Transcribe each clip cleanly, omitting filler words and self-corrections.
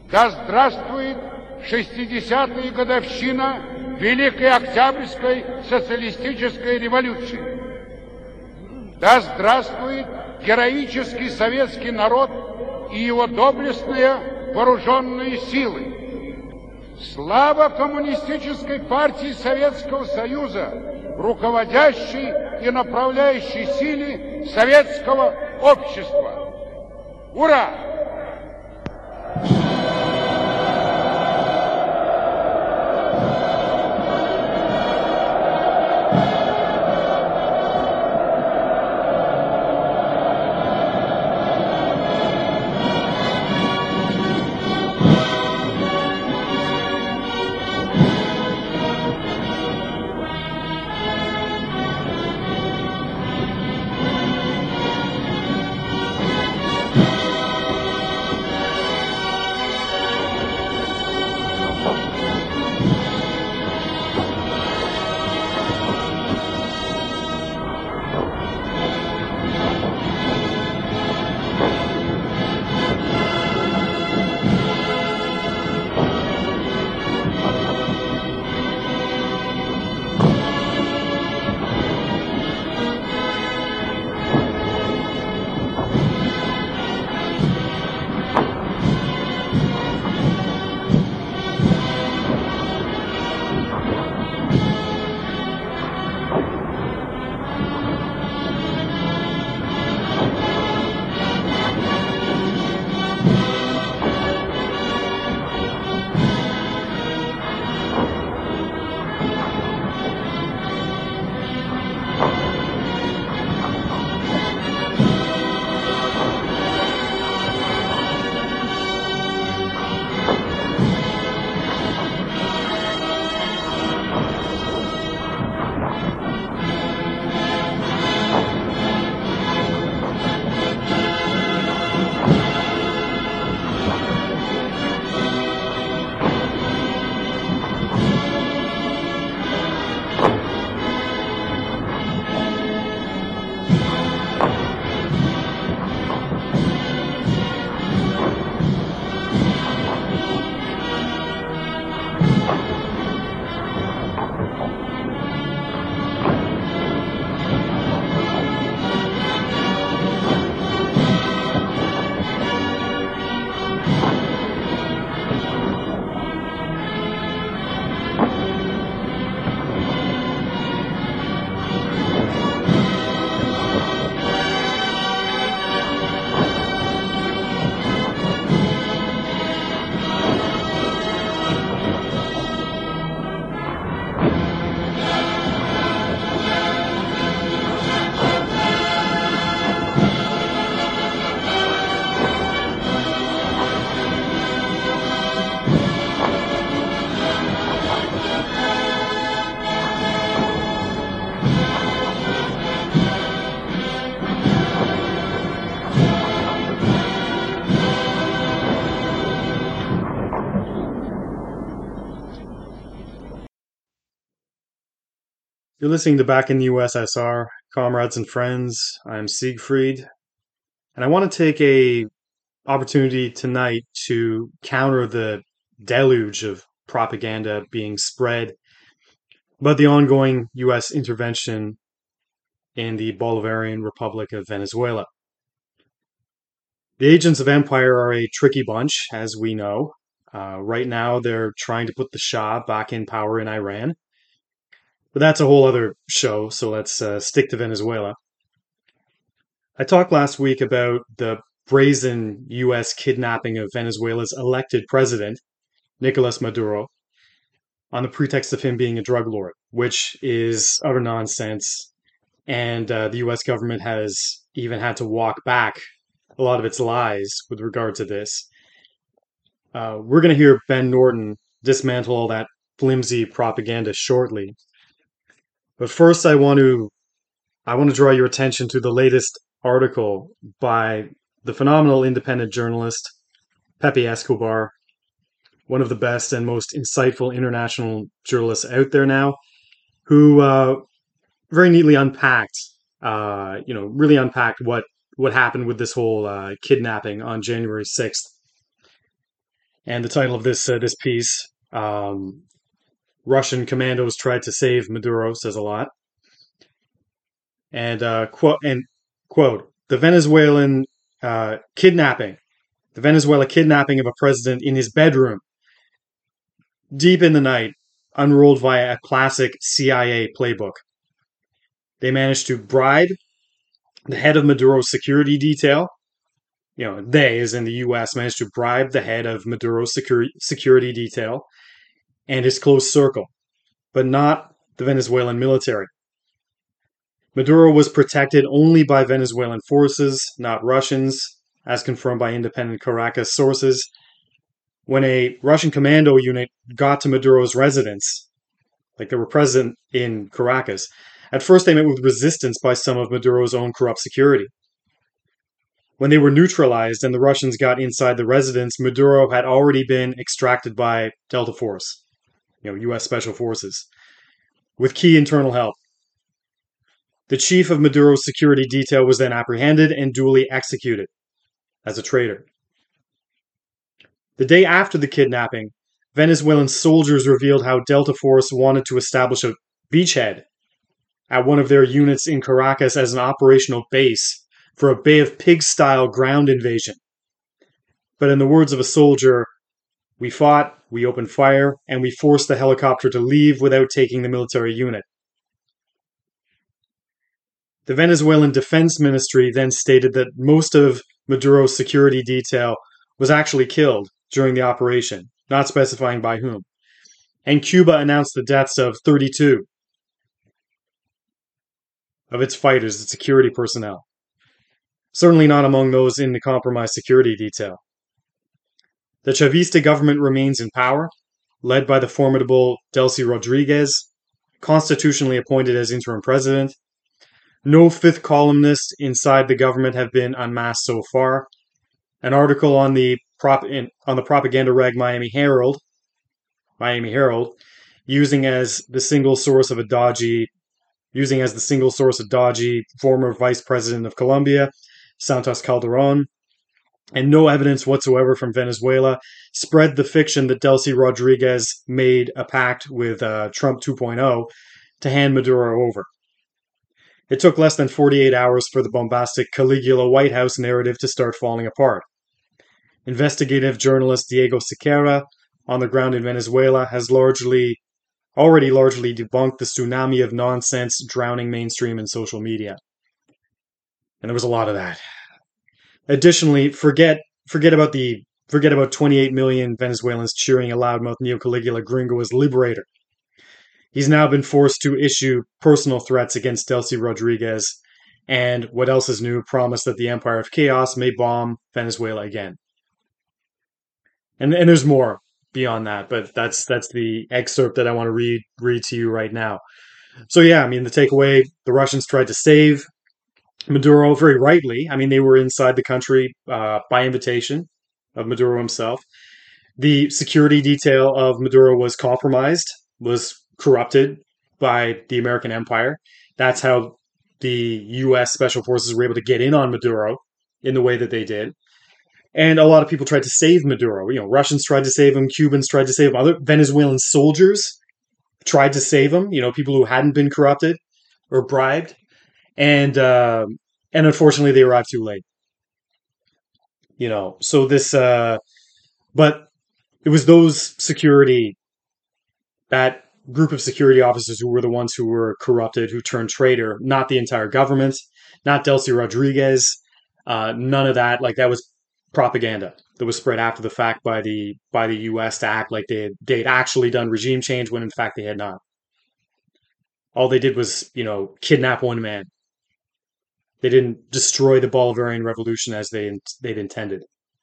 Да здравствует 60-я годовщина Великой Октябрьской социалистической революции! Да здравствует героический советский народ и его доблестные вооруженные силы! Слава Коммунистической партии Советского Союза, руководящей и направляющей силе советского общества! Ура! You're listening to Back in the USSR, comrades and friends. I'm Siegfried, and I want to take a opportunity tonight to counter the deluge of propaganda being spread about the ongoing US intervention in the Bolivarian Republic of Venezuela. The agents of empire are a tricky bunch, as we know. Right now, they're trying to put the Shah back in power in Iran. But that's a whole other show, so let's stick to Venezuela. I talked last week about the brazen US kidnapping of Venezuela's elected president, Nicolas Maduro, on the pretext of him being a drug lord, which is utter nonsense. And the US government has even had to walk back a lot of its lies with regard to this. We're going to hear Ben Norton dismantle all that flimsy propaganda shortly. But first, I want to draw your attention to the latest article by the phenomenal independent journalist Pepe Escobar, one of the best and most insightful international journalists out there now, who very neatly unpacked, really unpacked what happened with this whole kidnapping on January 6th. And the title of this piece, Russian commandos tried to save Maduro, says a lot. And quote, the Venezuelan kidnapping, the Venezuela kidnapping of a president in his bedroom, deep in the night, unrolled via a classic CIA playbook. They managed to bribe the head of Maduro's security detail. They, as in the U.S., managed to bribe the head of Maduro's security detail and his close circle, but not the Venezuelan military. Maduro was protected only by Venezuelan forces, not Russians, as confirmed by independent Caracas sources. When a Russian commando unit got to Maduro's residence, like they were present in Caracas, at first they met with resistance by some of Maduro's own corrupt security. When they were neutralized and the Russians got inside the residence, Maduro had already been extracted by Delta Force, U.S. Special Forces, with key internal help. The chief of Maduro's security detail was then apprehended and duly executed as a traitor. The day after the kidnapping, Venezuelan soldiers revealed how Delta Force wanted to establish a beachhead at one of their units in Caracas as an operational base for a Bay of Pigs-style ground invasion. But in the words of a soldier, we fought, we opened fire, and we forced the helicopter to leave without taking the military unit. The Venezuelan Defense Ministry then stated that most of Maduro's security detail was actually killed during the operation, not specifying by whom. And Cuba announced the deaths of 32 of its fighters, its security personnel. Certainly not among those in the compromised security detail. The Chavista government remains in power, led by the formidable Delcy Rodriguez, constitutionally appointed as interim president. No fifth columnists inside the government have been unmasked so far. An article on the propaganda rag Miami Herald, using as the single source a dodgy former vice president of Colombia, Santos Calderon, and no evidence whatsoever from Venezuela, spread the fiction that Delcy Rodriguez made a pact with Trump 2.0 to hand Maduro over. It took less than 48 hours for the bombastic Caligula White House narrative to start falling apart. Investigative journalist Diego Sequeira, on the ground in Venezuela, has already largely debunked the tsunami of nonsense drowning mainstream and social media. And there was a lot of that. Additionally, forget about 28 million Venezuelans cheering a loudmouth Neo-Caligula Gringo as liberator. He's now been forced to issue personal threats against Delcy Rodriguez, and what else is new, promised that the Empire of Chaos may bomb Venezuela again. And there's more beyond that, but that's the excerpt that I want to read to you right now. So yeah, the takeaway, the Russians tried to save Maduro very rightly. They were inside the country by invitation of Maduro himself. The security detail of Maduro was compromised, was corrupted by the American empire. That's how the U.S. Special Forces were able to get in on Maduro in the way that they did. And a lot of people tried to save Maduro. Russians tried to save him, Cubans tried to save him, other Venezuelan soldiers tried to save him, people who hadn't been corrupted or bribed. And unfortunately they arrived too late. So this but it was that group of security officers who were the ones who were corrupted, who turned traitor, not the entire government, not Delcy Rodriguez, none of that. That was propaganda that was spread after the fact by the U.S. to act like they'd actually done regime change when in fact they had not. All they did was, kidnap one man. They didn't destroy the Bolivarian Revolution as they'd intended.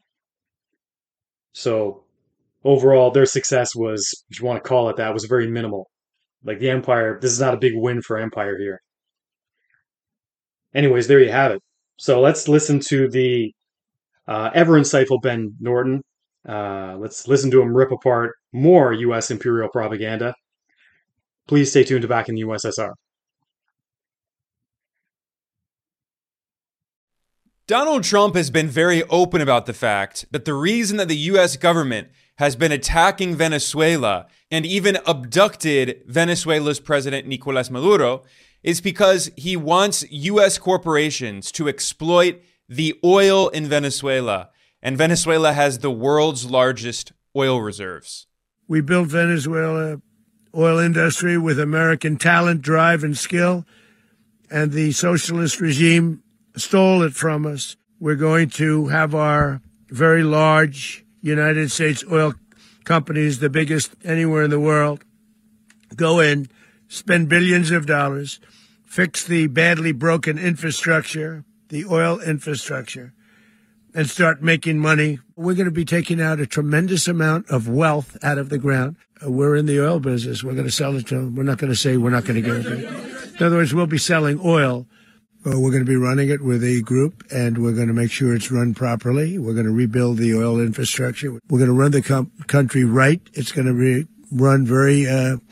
So overall, their success was, if you want to call it that, was very minimal. The empire, this is not a big win for empire here. Anyways, there you have it. So let's listen to the ever insightful Ben Norton. Let's listen to him rip apart more U.S. imperial propaganda. Please stay tuned to Back in the USSR. Donald Trump has been very open about the fact that the reason that the U.S. government has been attacking Venezuela and even abducted Venezuela's president, Nicolas Maduro, is because he wants U.S. corporations to exploit the oil in Venezuela. And Venezuela has the world's largest oil reserves. We built Venezuela oil industry with American talent, drive, and skill, and the socialist regime stole it from us. We're going to have our very large United States oil companies, the biggest anywhere in the world, go in, spend billions of dollars, fix the badly broken infrastructure, the oil infrastructure, and start making money. We're going to be taking out a tremendous amount of wealth out of the ground. We're in the oil business. We're going to sell it to them. We're not going to say we're not going to give it. In other words, we'll be selling oil. We're going to be running it with a group, and we're going to make sure it's run properly. We're going to rebuild the oil infrastructure. We're going to run the country right. It's going to be run very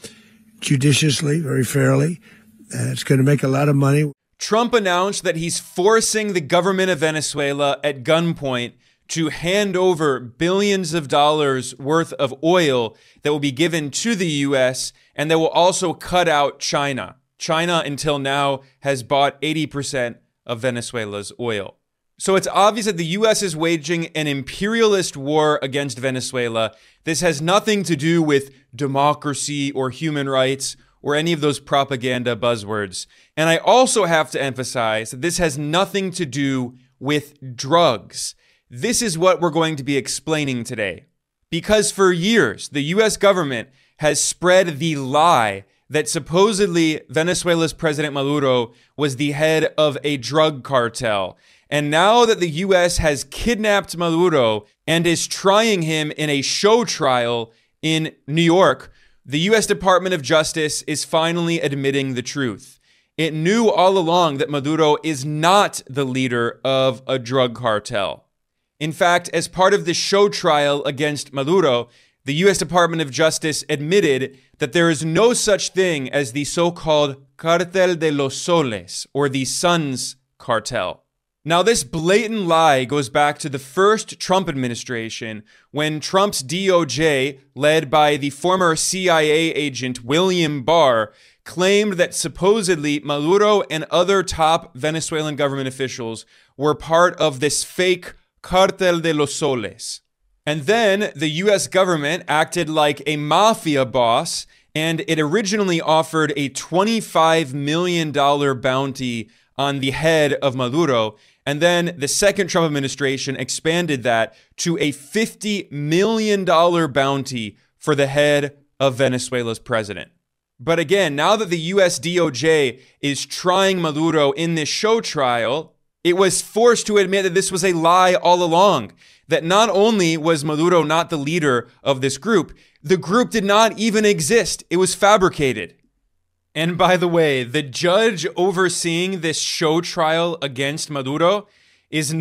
judiciously, very fairly. It's going to make a lot of money. Trump announced that he's forcing the government of Venezuela at gunpoint to hand over billions of dollars worth of oil that will be given to the U.S. and that will also cut out China. China, until now, has bought 80% of Venezuela's oil. So it's obvious that the U.S. is waging an imperialist war against Venezuela. This has nothing to do with democracy or human rights or any of those propaganda buzzwords. And I also have to emphasize that this has nothing to do with drugs. This is what we're going to be explaining today. Because for years, the U.S. government has spread the lie that supposedly Venezuela's President Maduro was the head of a drug cartel. And now that the U.S. has kidnapped Maduro and is trying him in a show trial in New York, the U.S. Department of Justice is finally admitting the truth. It knew all along that Maduro is not the leader of a drug cartel. In fact, as part of the show trial against Maduro, the U.S. Department of Justice admitted that there is no such thing as the so-called Cartel de los Soles, or the Suns cartel. Now, this blatant lie goes back to the first Trump administration, when Trump's DOJ, led by the former CIA agent William Barr, claimed that supposedly Maduro and other top Venezuelan government officials were part of this fake Cartel de los Soles. And then the U.S. government acted like a mafia boss, and it originally offered a $25 million bounty on the head of Maduro. And then the second Trump administration expanded that to a $50 million bounty for the head of Venezuela's president. But again, now that the U.S. DOJ is trying Maduro in this show trial, it was forced to admit that this was a lie all along. That not only was Maduro not the leader of this group, the group did not even exist. It was fabricated. And by the way, the judge overseeing this show trial against Maduro is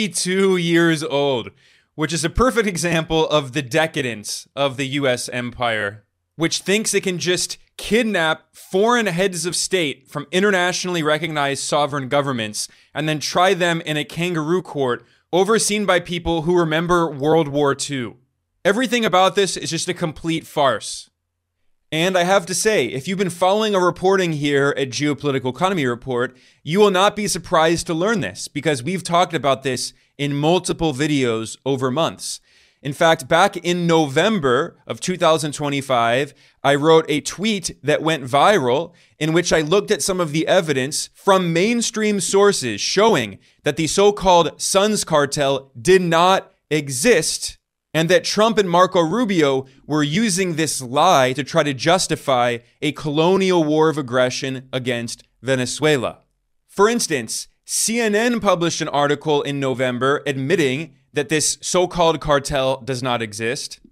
92 years old, which is a perfect example of the decadence of the U.S. empire, which thinks it can just kidnap foreign heads of state from internationally recognized sovereign governments and then try them in a kangaroo court overseen by people who remember World War II. Everything about this is just a complete farce. And I have to say, if you've been following our reporting here at Geopolitical Economy Report, you will not be surprised to learn this, because we've talked about this in multiple videos over months. In fact, back in November of 2025, I wrote a tweet that went viral in which I looked at some of the evidence from mainstream sources showing that the so-called Suns cartel did not exist, and that Trump and Marco Rubio were using this lie to try to justify a colonial war of aggression against Venezuela. For instance, CNN published an article in November admitting that this so-called cartel does not exist.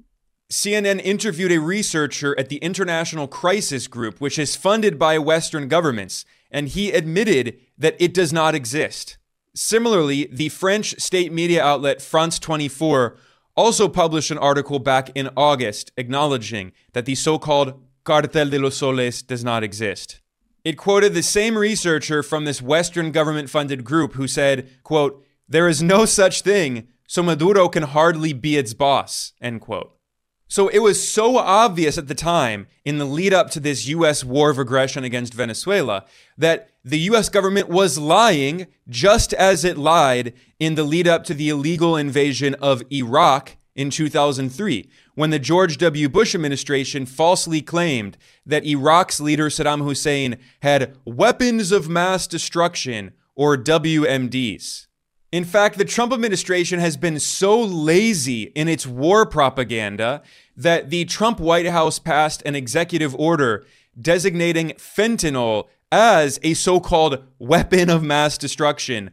CNN interviewed a researcher at the International Crisis Group, which is funded by Western governments, and he admitted that it does not exist. Similarly, the French state media outlet France 24 also published an article back in August acknowledging that the so-called Cartel de los Soles does not exist. It quoted the same researcher from this Western government-funded group who said, quote, "There is no such thing, so Maduro can hardly be its boss," end quote. So it was so obvious at the time in the lead up to this U.S. war of aggression against Venezuela that the U.S. government was lying just as it lied in the lead up to the illegal invasion of Iraq in 2003, when the George W. Bush administration falsely claimed that Iraq's leader Saddam Hussein had weapons of mass destruction, or WMDs. In fact, the Trump administration has been so lazy in its war propaganda that the Trump White House passed an executive order designating fentanyl as a so-called weapon of mass destruction,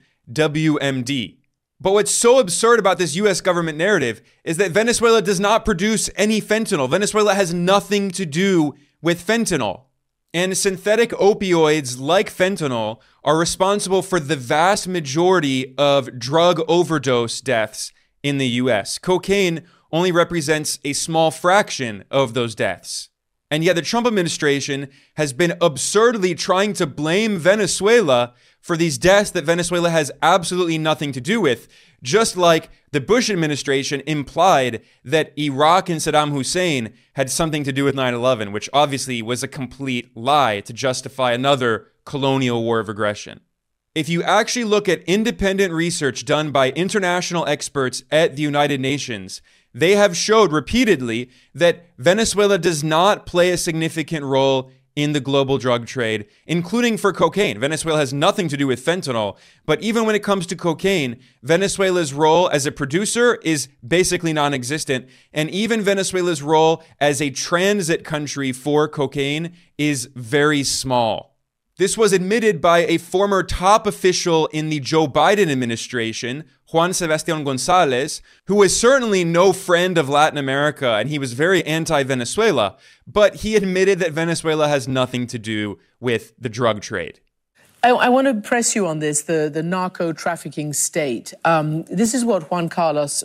WMD. But what's so absurd about this U.S. government narrative is that Venezuela does not produce any fentanyl. Venezuela has nothing to do with fentanyl. And synthetic opioids like fentanyl are responsible for the vast majority of drug overdose deaths in the US. Cocaine only represents a small fraction of those deaths. And yet the Trump administration has been absurdly trying to blame Venezuela for these deaths that Venezuela has absolutely nothing to do with, just like the Bush administration implied that Iraq and Saddam Hussein had something to do with 9/11, which obviously was a complete lie to justify another colonial war of aggression. If you actually look at independent research done by international experts at the United Nations, they have showed repeatedly that Venezuela does not play a significant role in the global drug trade, including for cocaine. Venezuela has nothing to do with fentanyl, but even when it comes to cocaine, Venezuela's role as a producer is basically non-existent, and even Venezuela's role as a transit country for cocaine is very small. This was admitted by a former top official in the Joe Biden administration, Juan Sebastián González, who was certainly no friend of Latin America, and he was very anti-Venezuela, but he admitted that Venezuela has nothing to do with the drug trade. I want to press you on this, the narco trafficking state. This is what Juan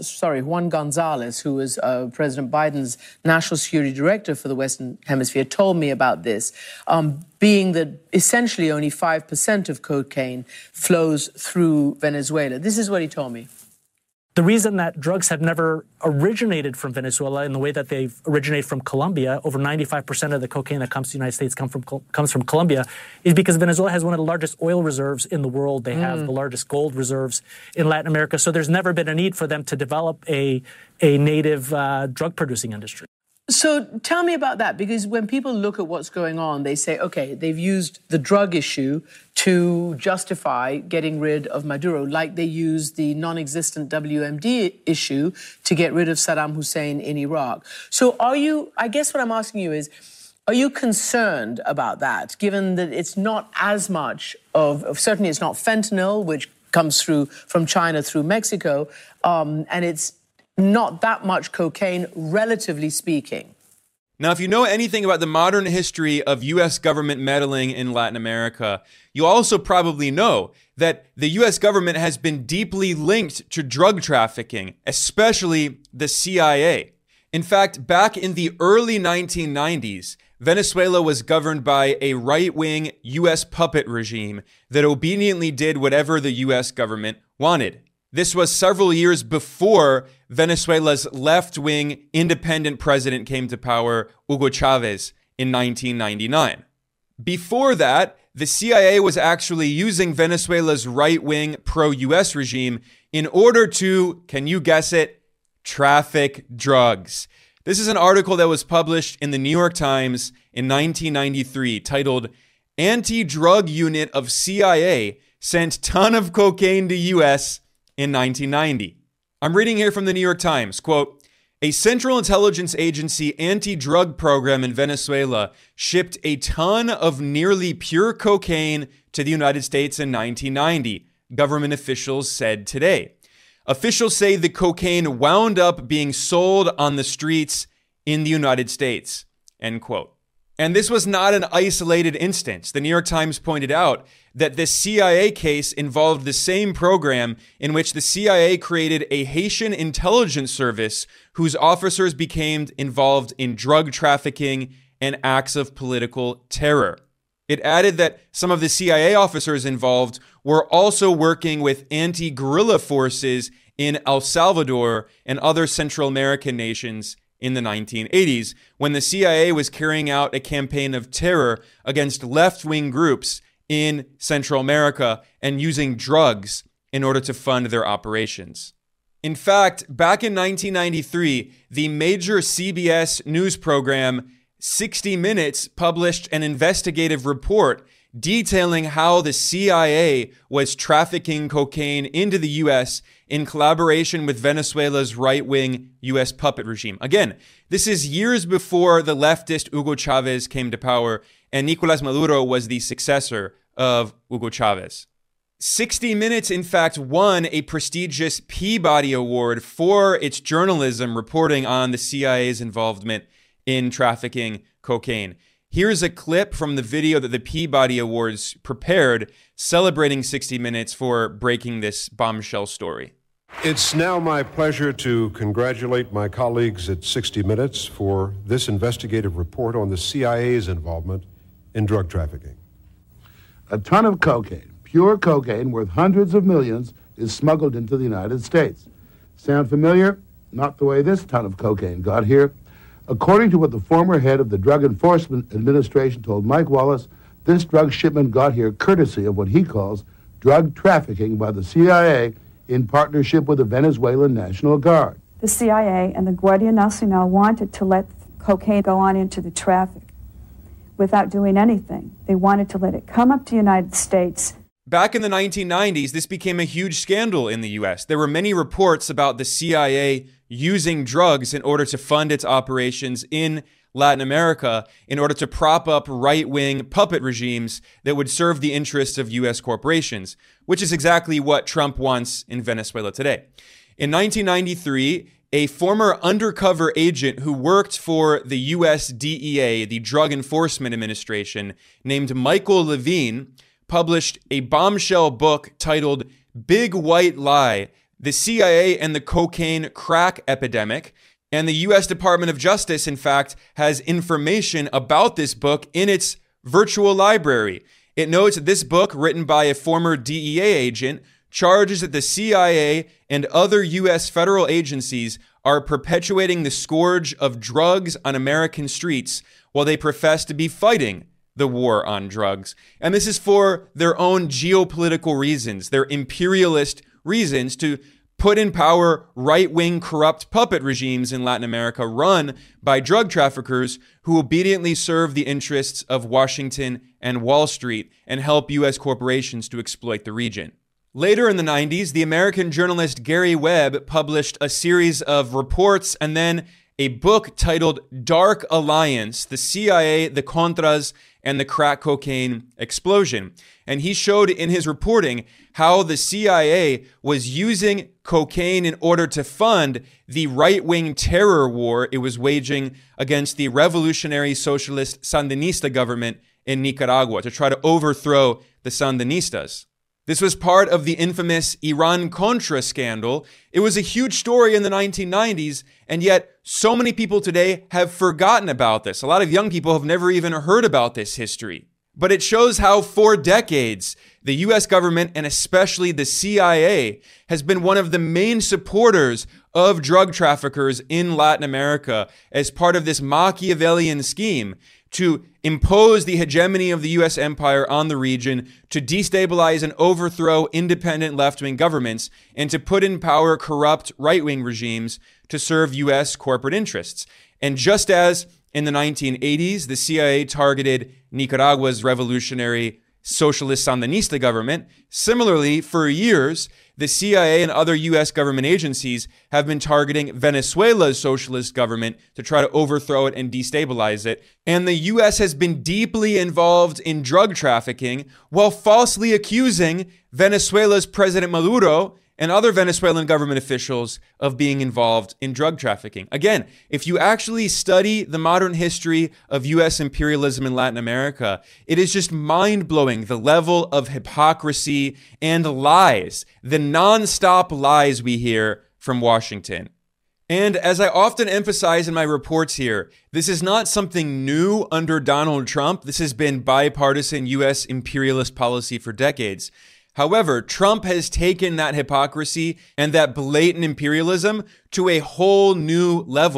Gonzalez, who was President Biden's national security director for the Western Hemisphere, told me about this, being that essentially only 5% of cocaine flows through Venezuela. This is what he told me. The reason that drugs have never originated from Venezuela in the way that they've originated from Colombia, over 95% of the cocaine that comes to the United States comes from Colombia, is because Venezuela has one of the largest oil reserves in the world. They have the largest gold reserves in Latin America. So there's never been a need for them to develop a native drug-producing industry. So tell me about that, because when people look at what's going on, they say, okay, they've used the drug issue to justify getting rid of Maduro, like they used the non-existent WMD issue to get rid of Saddam Hussein in Iraq. So I guess what I'm asking you is, are you concerned about that, given that it's not as much certainly it's not fentanyl, which comes through from China through Mexico, and it's not that much cocaine, relatively speaking. Now, if you know anything about the modern history of U.S. government meddling in Latin America, you also probably know that the U.S. government has been deeply linked to drug trafficking, especially the CIA. In fact, back in the early 1990s, Venezuela was governed by a right-wing U.S. puppet regime that obediently did whatever the U.S. government wanted. This was several years before Venezuela's left-wing independent president came to power, Hugo Chavez, in 1999. Before that, the CIA was actually using Venezuela's right-wing pro-US regime in order to, can you guess it, traffic drugs. This is an article that was published in the New York Times in 1993 titled, "Anti-Drug Unit of CIA Sent Ton of Cocaine to US in 1990. I'm reading here from the New York Times, quote, "A Central Intelligence Agency anti-drug program in Venezuela shipped a ton of nearly pure cocaine to the United States in 1990, government officials said today. Officials say the cocaine wound up being sold on the streets in the United States," end quote. And this was not an isolated instance. The New York Times pointed out that this CIA case involved the same program in which the CIA created a Haitian intelligence service whose officers became involved in drug trafficking and acts of political terror. It added that some of the CIA officers involved were also working with anti-guerrilla forces in El Salvador and other Central American nations in the 1980s, when the CIA was carrying out a campaign of terror against left-wing groups in Central America and using drugs in order to fund their operations. In fact, back in 1993, the major CBS news program 60 Minutes published an investigative report detailing how the CIA was trafficking cocaine into the U.S. in collaboration with Venezuela's right-wing U.S. puppet regime. Again, this is years before the leftist Hugo Chavez came to power, and Nicolás Maduro was the successor of Hugo Chavez. 60 Minutes, in fact, won a prestigious Peabody Award for its journalism reporting on the CIA's involvement in trafficking cocaine. Here's a clip from the video that the Peabody Awards prepared celebrating 60 Minutes for breaking this bombshell story. It's now my pleasure to congratulate my colleagues at 60 Minutes for this investigative report on the CIA's involvement in drug trafficking. A ton of cocaine, pure cocaine worth hundreds of millions, is smuggled into the United States. Sound familiar? Not the way this ton of cocaine got here. According to what the former head of the Drug Enforcement Administration told Mike Wallace, this drug shipment got here courtesy of what he calls drug trafficking by the CIA in partnership with the Venezuelan National Guard. The CIA and the Guardia Nacional wanted to let cocaine go on into the traffic without doing anything. They wanted to let it come up to the United States. Back in the 1990s, this became a huge scandal in the U.S. There were many reports about the CIA using drugs in order to fund its operations in Latin America in order to prop up right-wing puppet regimes that would serve the interests of U.S. corporations, which is exactly what Trump wants in Venezuela today. In 1993, a former undercover agent who worked for the U.S. DEA, the Drug Enforcement Administration, named Michael Levine, published a bombshell book titled Big White Lie, The CIA and the Cocaine Crack Epidemic. And the U.S. Department of Justice, in fact, has information about this book in its virtual library. It notes that this book, written by a former DEA agent, charges that the CIA and other U.S. federal agencies are perpetuating the scourge of drugs on American streets while they profess to be fighting the war on drugs. And this is for their own geopolitical reasons, their imperialist reasons to put in power right-wing corrupt puppet regimes in Latin America run by drug traffickers who obediently serve the interests of Washington and Wall Street and help U.S. corporations to exploit the region. Later in the 90s, the American journalist Gary Webb published a series of reports and then a book titled Dark Alliance, the CIA, the Contras, and the crack cocaine explosion. And he showed in his reporting how the CIA was using cocaine in order to fund the right-wing terror war it was waging against the revolutionary socialist Sandinista government in Nicaragua to try to overthrow the Sandinistas. This was part of the infamous Iran-Contra scandal. It was a huge story in the 1990s, and yet so many people today have forgotten about this. A lot of young people have never even heard about this history. But it shows how for decades, the U.S. government, and especially the CIA, has been one of the main supporters of drug traffickers in Latin America as part of this Machiavellian scheme to impose the hegemony of the U.S. empire on the region, to destabilize and overthrow independent left-wing governments, and to put in power corrupt right-wing regimes to serve U.S. corporate interests. And just as in the 1980s, the CIA targeted Nicaragua's revolutionary socialist Sandinista government, similarly, for years, the CIA and other U.S. government agencies have been targeting Venezuela's socialist government to try to overthrow it and destabilize it. And the U.S. has been deeply involved in drug trafficking while falsely accusing Venezuela's President Maduro and other Venezuelan government officials of being involved in drug trafficking. Again, if you actually study the modern history of U.S. imperialism in Latin America, it is just mind-blowing the level of hypocrisy and lies, the non-stop lies we hear from Washington. And as I often emphasize in my reports here, this is not something new under Donald Trump. This has been bipartisan U.S. imperialist policy for decades. However, Trump has taken that hypocrisy and that blatant imperialism to a whole new level,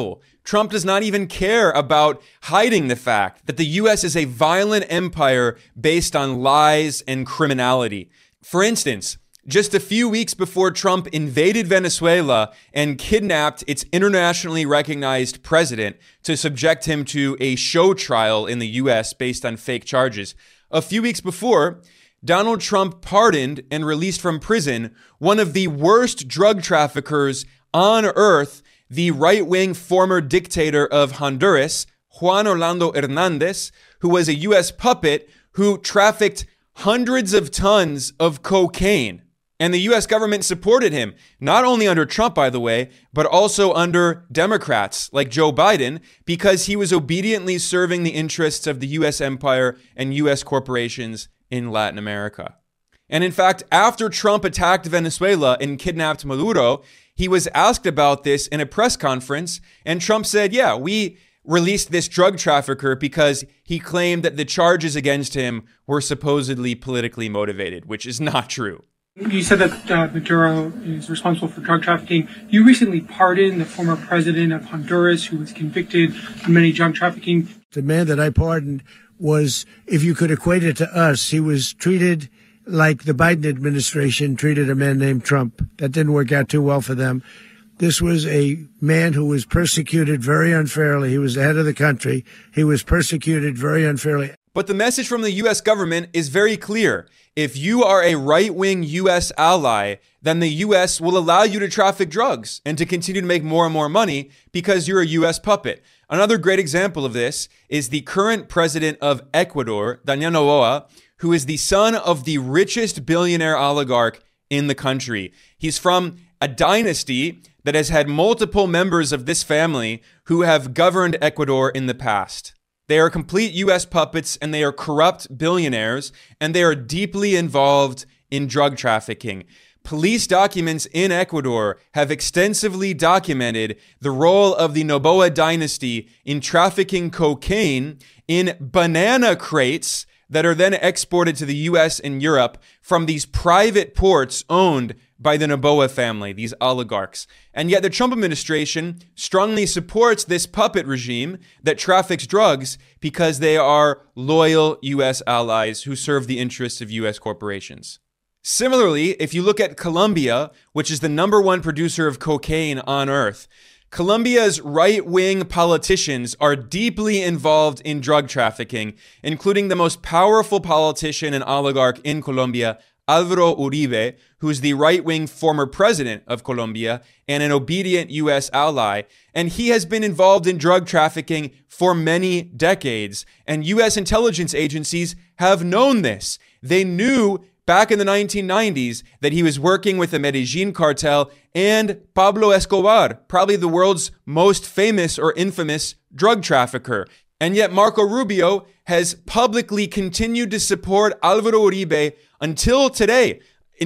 Trump does not even care about hiding the fact that the U.S. is a violent empire based on lies and criminality. For instance, just a few weeks before Trump invaded Venezuela and kidnapped its internationally recognized president to subject him to a show trial in the U.S. based on fake charges, a few weeks before, Donald Trump pardoned and released from prison one of the worst drug traffickers on earth, the right-wing former dictator of Honduras, Juan Orlando Hernandez, who was a U.S. puppet who trafficked hundreds of tons of cocaine. And the U.S. government supported him, not only under Trump, by the way, but also under Democrats like Joe Biden, because he was obediently serving the interests of the U.S. empire and U.S. corporations in Latin America. And in fact, after Trump attacked Venezuela and kidnapped Maduro, he was asked about this in a press conference, and Trump said, yeah, we released this drug trafficker because he claimed that the charges against him were supposedly politically motivated, which is not true. You said that Maduro is responsible for drug trafficking. You recently pardoned the former president of Honduras who was convicted of many drug trafficking. The man that I pardoned was, if you could equate it to us, he was treated like the Biden administration treated a man named Trump. That didn't work out too well for them. This was a man who was persecuted very unfairly. He was the head of the country. He was persecuted very unfairly. But the message from the U.S. government is very clear. If you are a right-wing U.S. ally, then the U.S. will allow you to traffic drugs and to continue to make more and more money because you're a U.S. puppet. Another great example of this is the current president of Ecuador, Daniel Noboa, who is the son of the richest billionaire oligarch in the country. He's from a dynasty that has had multiple members of this family who have governed Ecuador in the past. They are complete U.S. puppets, and they are corrupt billionaires, and they are deeply involved in drug trafficking. Police documents in Ecuador have extensively documented the role of the Noboa dynasty in trafficking cocaine in banana crates that are then exported to the U.S. and Europe from these private ports owned by the Noboa family, these oligarchs. And yet the Trump administration strongly supports this puppet regime that traffics drugs because they are loyal U.S. allies who serve the interests of U.S. corporations. Similarly, if you look at Colombia, which is the #1 producer of cocaine on earth, Colombia's right-wing politicians are deeply involved in drug trafficking, including the most powerful politician and oligarch in Colombia, Álvaro Uribe, who is the right-wing former president of Colombia and an obedient U.S. ally. And he has been involved in drug trafficking for many decades. And U.S. intelligence agencies have known this. They knew back in the 1990s that he was working with the Medellin cartel and Pablo Escobar, probably the world's most famous or infamous drug trafficker. And yet Marco Rubio has publicly continued to support Álvaro Uribe until today. In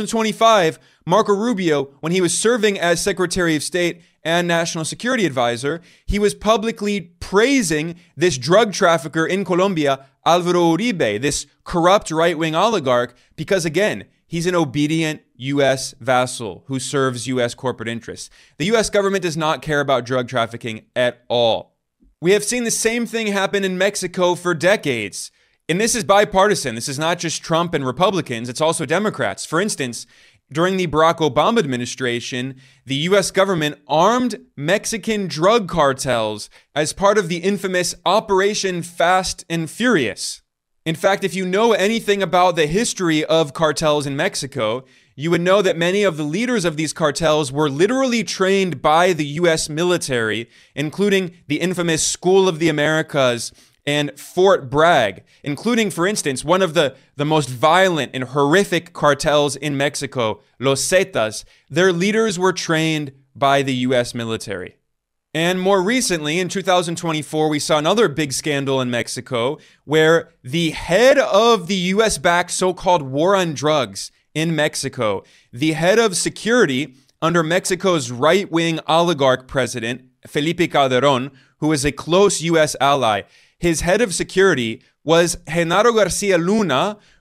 2025, Marco Rubio, when he was serving as Secretary of State and National Security Advisor, he was publicly praising this drug trafficker in Colombia, Álvaro Uribe, this corrupt right-wing oligarch, because again, he's an obedient U.S. vassal who serves U.S. corporate interests. The U.S. government does not care about drug trafficking at all. We have seen the same thing happen in Mexico for decades. And this is bipartisan. This is not just Trump and Republicans. It's also Democrats. For instance, during the Barack Obama administration, the U.S. government armed Mexican drug cartels as part of the infamous Operation Fast and Furious. In fact, if you know anything about the history of cartels in Mexico, you would know that many of the leaders of these cartels were literally trained by the U.S. military, including the infamous School of the Americas and Fort Bragg, including, for instance, one of the most violent and horrific cartels in Mexico, Los Zetas. Their leaders were trained by the U.S. military. And more recently, in 2024, we saw another big scandal in Mexico where the head of the U.S.-backed so-called war on drugs in Mexico, the head of security under Mexico's right-wing oligarch president, Felipe Calderón, who is a close U.S. ally, his head of security was Genaro Garcia Luna,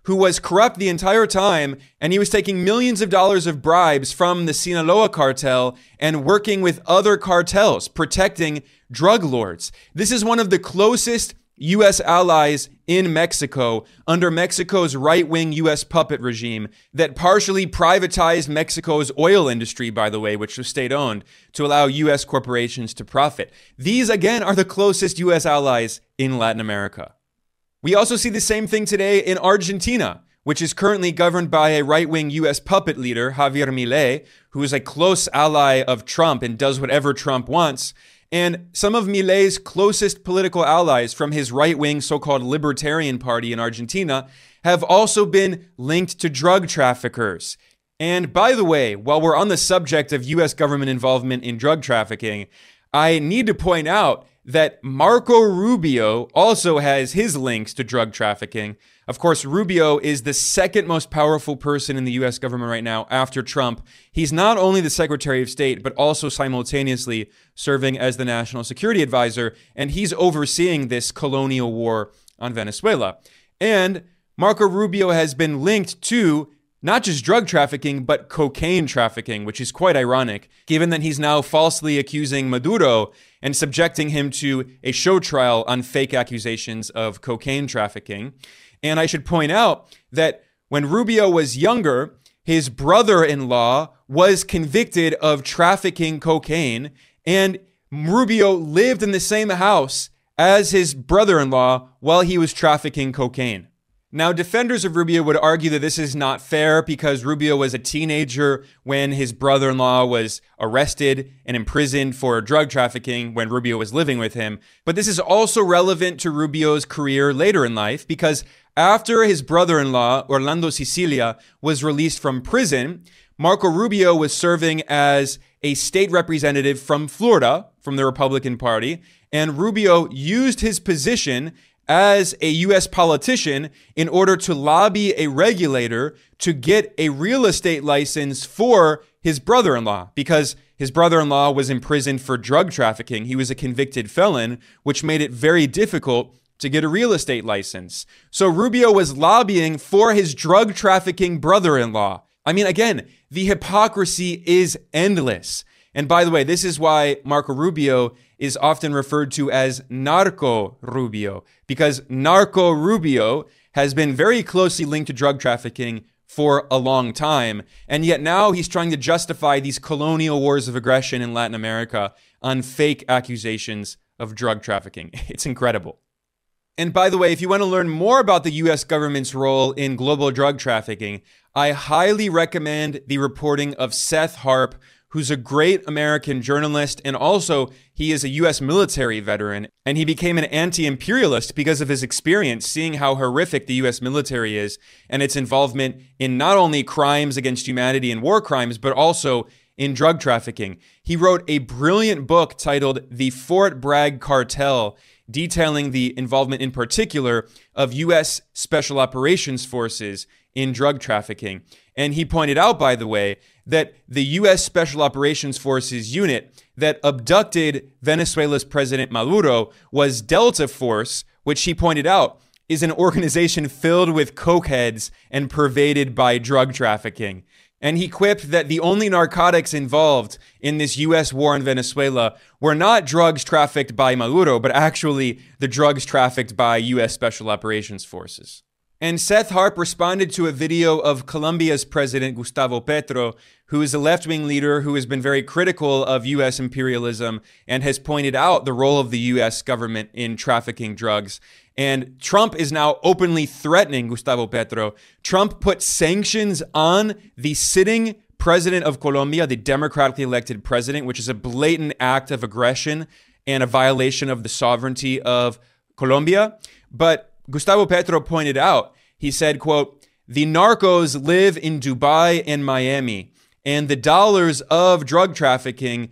who was corrupt the entire time, and he was taking millions of dollars of bribes from the Sinaloa cartel and working with other cartels, protecting drug lords. This is one of the closest U.S. allies in Mexico under Mexico's right-wing U.S. puppet regime that partially privatized Mexico's oil industry, by the way, which was state-owned, to allow U.S. corporations to profit. These, again, are the closest U.S. allies in Latin America. We also see the same thing today in Argentina, which is currently governed by a right-wing U.S. puppet leader, Javier Milei, who is a close ally of Trump and does whatever Trump wants. And some of Milei's closest political allies from his right-wing so-called Libertarian Party in Argentina have also been linked to drug traffickers. And by the way, while we're on the subject of U.S. government involvement in drug trafficking, I need to point out that Marco Rubio also has his links to drug trafficking. Of course, Rubio is the second most powerful person in the U.S. government right now after Trump. He's not only the Secretary of State, but also simultaneously serving as the National Security Advisor, and he's overseeing this colonial war on Venezuela. And Marco Rubio has been linked to not just drug trafficking, but cocaine trafficking, which is quite ironic, given that he's now falsely accusing Maduro and subjecting him to a show trial on fake accusations of cocaine trafficking. And I should point out that when Rubio was younger, his brother-in-law was convicted of trafficking cocaine, and Rubio lived in the same house as his brother-in-law while he was trafficking cocaine. Now, defenders of Rubio would argue that this is not fair because Rubio was a teenager when his brother-in-law was arrested and imprisoned for drug trafficking when Rubio was living with him. But this is also relevant to Rubio's career later in life because after his brother-in-law, Orlando Sicilia, was released from prison, Marco Rubio was serving as a state representative from Florida, from the Republican Party, and Rubio used his position as a U.S. politician in order to lobby a regulator to get a real estate license for his brother-in-law because his brother-in-law was imprisoned for drug trafficking. He was a convicted felon, which made it very difficult to get a real estate license. So Rubio was lobbying for his drug trafficking brother-in-law. I mean, again, the hypocrisy is endless. And by the way, this is why Marco Rubio is often referred to as Narco Rubio, because Narco Rubio has been very closely linked to drug trafficking for a long time. And yet now he's trying to justify these colonial wars of aggression in Latin America on fake accusations of drug trafficking. It's incredible. And by the way, if you want to learn more about the U.S. government's role in global drug trafficking, I highly recommend the reporting of Seth Harp, who's a great American journalist, and also he is a U.S. military veteran, and he became an anti-imperialist because of his experience seeing how horrific the U.S. military is and its involvement in not only crimes against humanity and war crimes, but also in drug trafficking. He wrote a brilliant book titled The Fort Bragg Cartel, detailing the involvement in particular of U.S. Special Operations Forces in drug trafficking. And he pointed out, by the way, that the U.S. Special Operations Forces unit that abducted Venezuela's President Maduro was Delta Force, which he pointed out is an organization filled with cokeheads and pervaded by drug trafficking. And he quipped that the only narcotics involved in this U.S. war in Venezuela were not drugs trafficked by Maduro, but actually the drugs trafficked by U.S. Special Operations Forces. And Seth Harp responded to a video of Colombia's president, Gustavo Petro, who is a left-wing leader who has been very critical of U.S. imperialism and has pointed out the role of the U.S. government in trafficking drugs. And Trump is now openly threatening Gustavo Petro. Trump put sanctions on the sitting president of Colombia, the democratically elected president, which is a blatant act of aggression and a violation of the sovereignty of Colombia. But Gustavo Petro pointed out, he said, quote, "The narcos live in Dubai and Miami, and the dollars of drug trafficking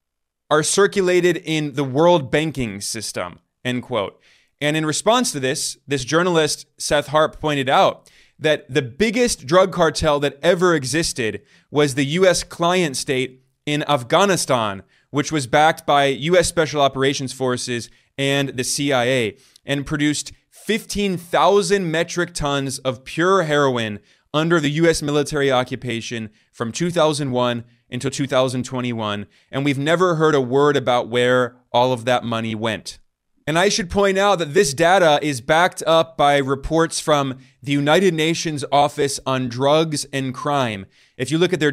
are circulated in the world banking system," end quote. And in response to this journalist, Seth Harp, pointed out that the biggest drug cartel that ever existed was the U.S. client state in Afghanistan, which was backed by U.S. Special Operations Forces and the CIA, and produced 15,000 metric tons of pure heroin under the U.S. military occupation from 2001 until 2021, and we've never heard a word about where all of that money went. And I should point out that this data is backed up by reports from the United Nations Office on Drugs and Crime. If you look at their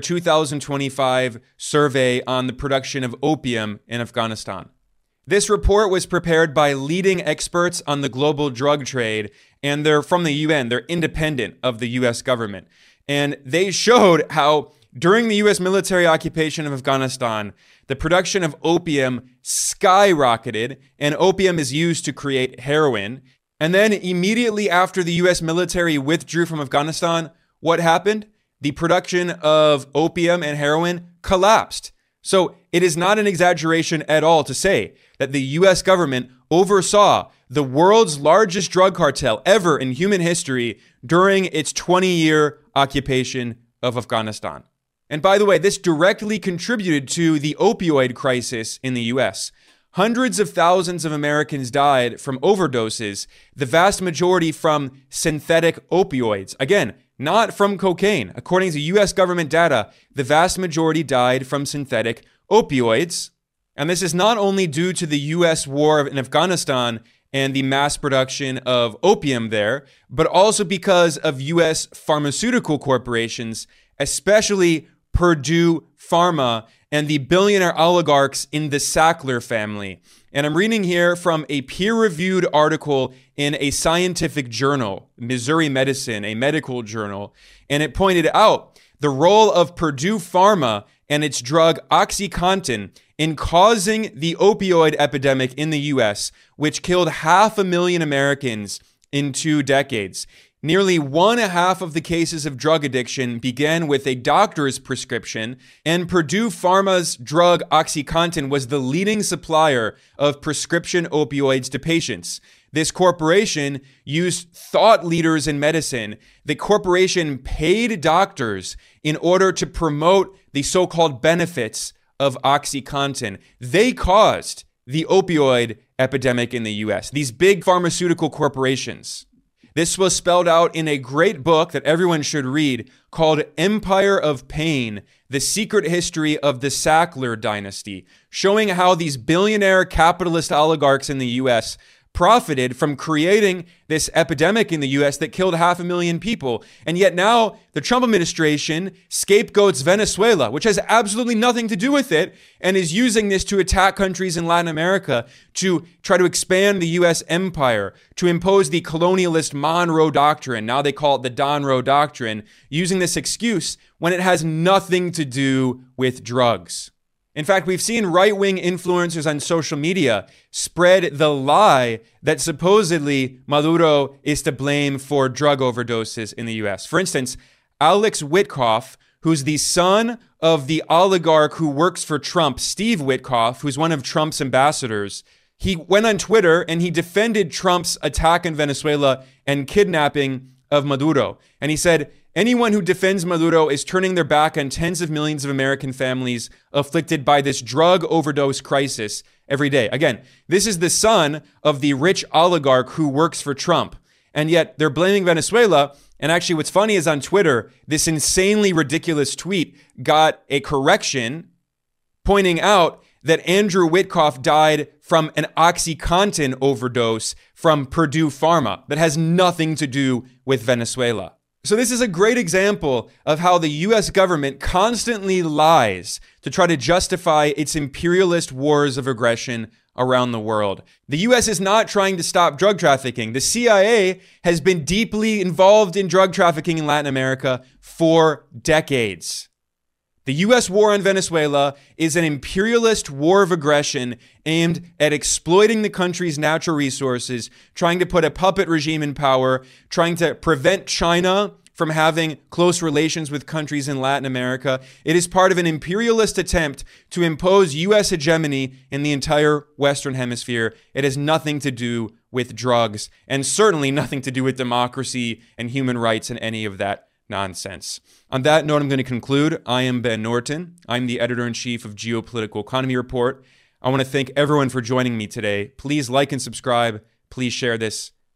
2025 survey on the production of opium in Afghanistan. This report was prepared by leading experts on the global drug trade, and they're from the UN. They're independent of the US government. And they showed how during the US military occupation of Afghanistan, the production of opium skyrocketed, and opium is used to create heroin. And then immediately after the US military withdrew from Afghanistan, what happened? The production of opium and heroin collapsed. So it is not an exaggeration at all to say that the US government oversaw the world's largest drug cartel ever in human history during its 20-year occupation of Afghanistan. And by the way, this directly contributed to the opioid crisis in the US. Hundreds of thousands of Americans died from overdoses, the vast majority from synthetic opioids. Again, not from cocaine. According to US government data, the vast majority died from synthetic opioids. And this is not only due to the US war in Afghanistan and the mass production of opium there, but also because of US pharmaceutical corporations, especially Purdue Pharma and the billionaire oligarchs in the Sackler family. And I'm reading here from a peer-reviewed article in a scientific journal, Missouri Medicine, a medical journal, and it pointed out the role of Purdue Pharma and its drug OxyContin in causing the opioid epidemic in the US, which killed 500,000 Americans in 2 decades. Nearly 1/2 of the cases of drug addiction began with a doctor's prescription, and Purdue Pharma's drug OxyContin was the leading supplier of prescription opioids to patients. This corporation used thought leaders in medicine. The corporation paid doctors in order to promote the so-called benefits of OxyContin. They caused the opioid epidemic in the US, these big pharmaceutical corporations. This was spelled out in a great book that everyone should read called Empire of Pain, The Secret History of the Sackler Dynasty, showing how these billionaire capitalist oligarchs in the US profited from creating this epidemic in the US that killed 500,000 people. And yet now the Trump administration scapegoats Venezuela, which has absolutely nothing to do with it, and is using this to attack countries in Latin America, to try to expand the US empire, to impose the colonialist Monroe Doctrine. Now they call it the Donroe Doctrine, using this excuse when it has nothing to do with drugs. In fact, we've seen right-wing influencers on social media spread the lie that supposedly Maduro is to blame for drug overdoses in the US. For instance, Alex Witkoff, who's the son of the oligarch who works for Trump, Steve Witkoff, who's one of Trump's ambassadors, he went on Twitter and he defended Trump's attack in Venezuela and kidnapping of Maduro. And he said, anyone who defends Maduro is turning their back on tens of millions of American families afflicted by this drug overdose crisis every day. Again, this is the son of the rich oligarch who works for Trump. And yet they're blaming Venezuela. And actually what's funny is on Twitter, this insanely ridiculous tweet got a correction pointing out that Andrew Witkoff died from an OxyContin overdose from Purdue Pharma that has nothing to do with Venezuela. So this is a great example of how the US government constantly lies to try to justify its imperialist wars of aggression around the world. The US is not trying to stop drug trafficking. The CIA has been deeply involved in drug trafficking in Latin America for decades. The US war on Venezuela is an imperialist war of aggression aimed at exploiting the country's natural resources, trying to put a puppet regime in power, trying to prevent China from having close relations with countries in Latin America. It is part of an imperialist attempt to impose US hegemony in the entire Western Hemisphere. It has nothing to do with drugs, and certainly nothing to do with democracy and human rights and any of that nonsense. On that note, I'm going to conclude. I am Ben Norton. I'm the editor-in-chief of Geopolitical Economy Report. I want to thank everyone for joining me today. Please like and subscribe. Please share this.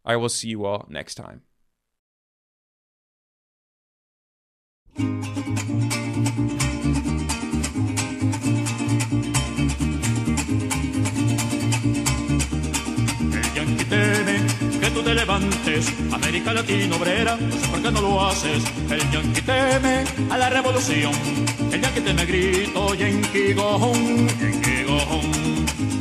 I will see you all next time. El yanqui teme que tú te levantes, América Latina obrera, no sé por qué no lo haces. El yanqui teme a la revolución, el yanqui teme grito, yanqui go home, yanqui go home.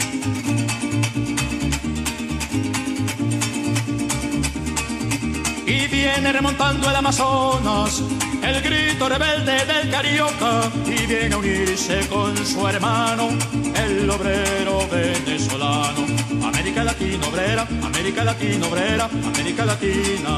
Y viene remontando el Amazonas el grito rebelde del carioca, y viene a unirse con su hermano, el obrero venezolano. América Latina obrera, América Latina obrera, América Latina.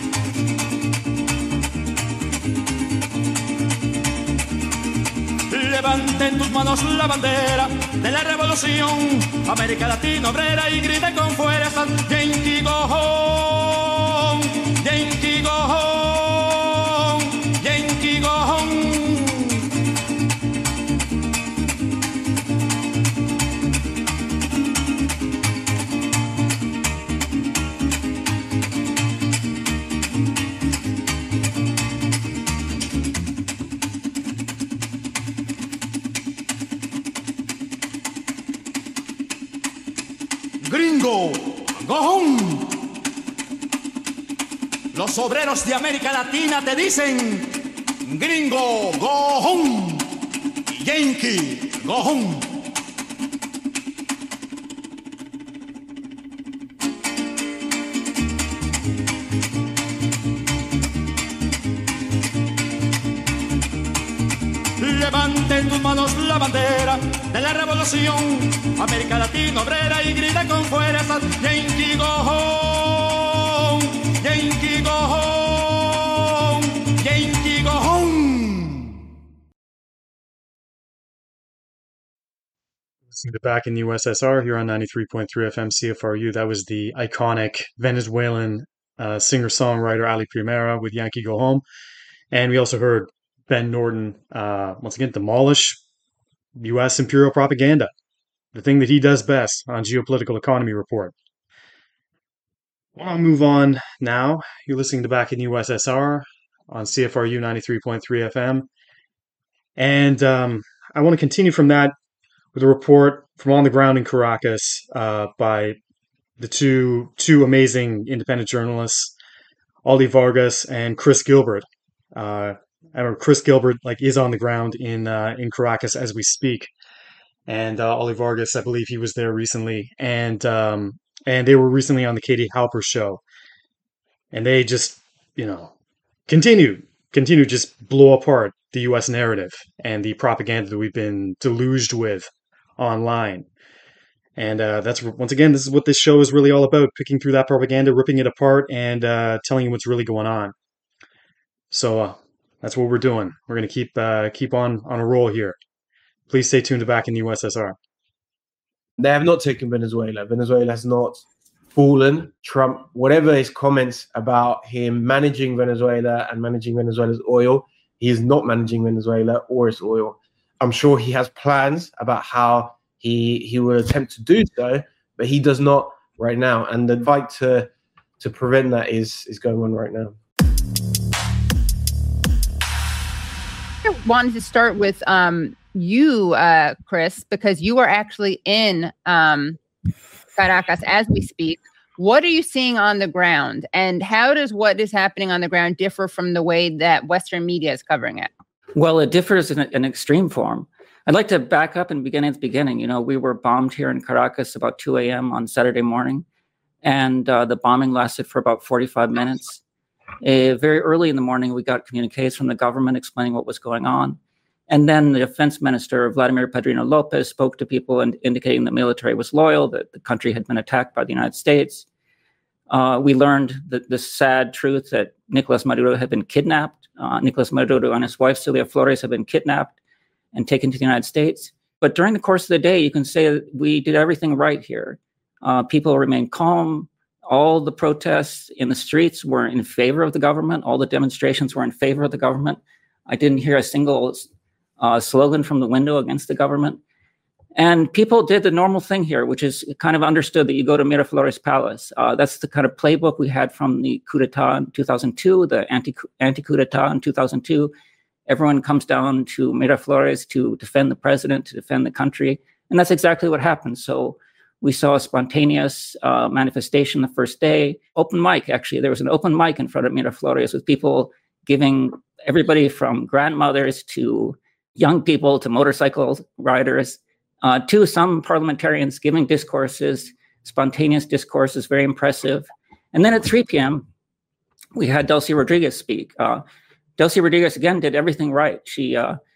Levanten tus manos la bandera de la revolución, América Latina obrera, y griten con fuerza, Yankee go home, Yankee go home, Yankee go home. Gringo, go home. Los obreros de América Latina te dicen, gringo, go home. Yankee, go home. Levanten tus manos la bandera de la revolución, América Latina obrera, y grita con fuerza, Yankee go home, Yankee go home, Yankee go home. Listening to Back in the USSR here on 93.3 FM CFRU. That was the iconic Venezuelan singer-songwriter Ali Primera with Yankee Go Home. And we also heard Ben Norton, once again, demolish U.S. imperial propaganda, the thing that he does best on Geopolitical Economy Report. Well, I'll move on now. You're listening to Back in the USSR on CFRU 93.3 FM. And I want to continue from that with a report from on the ground in Caracas by the two amazing independent journalists, Oli Vargas and Chris Gilbert. I don't know, Chris Gilbert is on the ground in Caracas as we speak, and Oli Vargas, I believe he was there recently, and they were recently on the Katie Halper show, and they just continue just blow apart the U.S. narrative and the propaganda that we've been deluged with online, and that's once again, this is what this show is really all about: picking through that propaganda, ripping it apart, and telling you what's really going on. So. That's what we're doing. We're going to keep on a roll here. Please stay tuned to Back in the USSR. They have not taken Venezuela. Venezuela has not fallen. Trump, whatever his comments about him managing Venezuela and managing Venezuela's oil, he is not managing Venezuela or its oil. I'm sure he has plans about how he will attempt to do so, but he does not right now. And the fight to prevent that is going on right now. I wanted to start with you, Chris, because you are actually in Caracas as we speak. What are you seeing on the ground, and how does what is happening on the ground differ from the way that Western media is covering it? Well, it differs in an extreme form. I'd like to back up and begin at the beginning. We were bombed here in Caracas about 2 a.m. on Saturday morning, and the bombing lasted for about 45 minutes. Very early in the morning, we got communiques from the government explaining what was going on. And then the defense minister, Vladimir Padrino Lopez, spoke to people and indicating the military was loyal, that the country had been attacked by the United States. We learned the sad truth that Nicolas Maduro had been kidnapped. Nicolas Maduro and his wife, Celia Flores, have been kidnapped and taken to the United States. But during the course of the day, you can say that we did everything right here. People remained calm. All the protests in the streets were in favor of the government. All the demonstrations were in favor of the government. I didn't hear a single slogan from the window against the government. And people did the normal thing here, which is kind of understood that you go to Miraflores Palace. That's the kind of playbook we had from the coup d'etat in 2002, the anti-coup d'etat in 2002. Everyone comes down to Miraflores to defend the president, to defend the country. And that's exactly what happened. So we saw a spontaneous manifestation the first day. Open mic, actually. There was an open mic in front of Miraflores with people giving, everybody from grandmothers to young people to motorcycle riders, to some parliamentarians giving discourses, spontaneous discourses, very impressive. And then at 3 p.m., we had Delcy Rodriguez speak. Delcy Rodriguez, again, did everything right. She,